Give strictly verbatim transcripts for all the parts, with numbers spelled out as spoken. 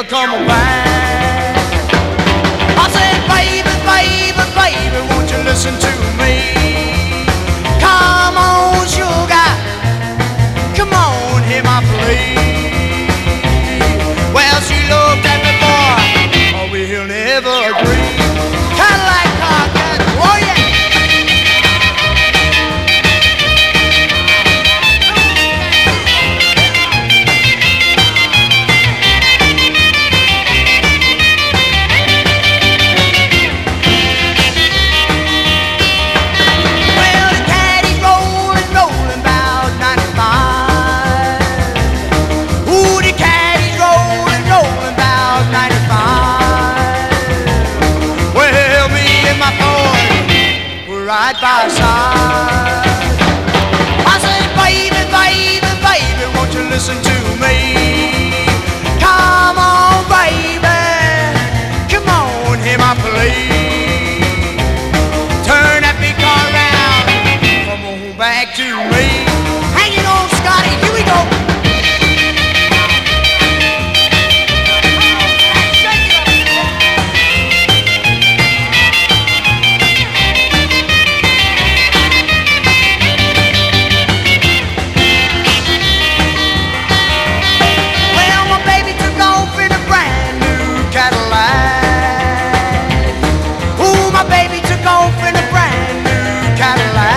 never come back. I said, baby, baby, baby, won't you listen to me? Come on, sugar, come on, hear my plea. Well, she looked at me, boy, oh, we'll never agree. Cadillac car, Cadillac, oh yeah. Right by side. I said, baby, baby, baby, won't you listen to me? Come on, baby, come on, hear my plea. Turn that big car around, come on back to me. Hang it on, Scotty, here we go.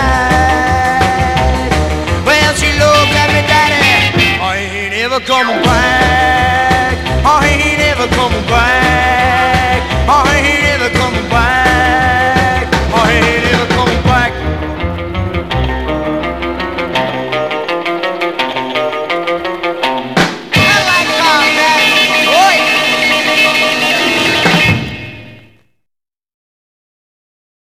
Come on.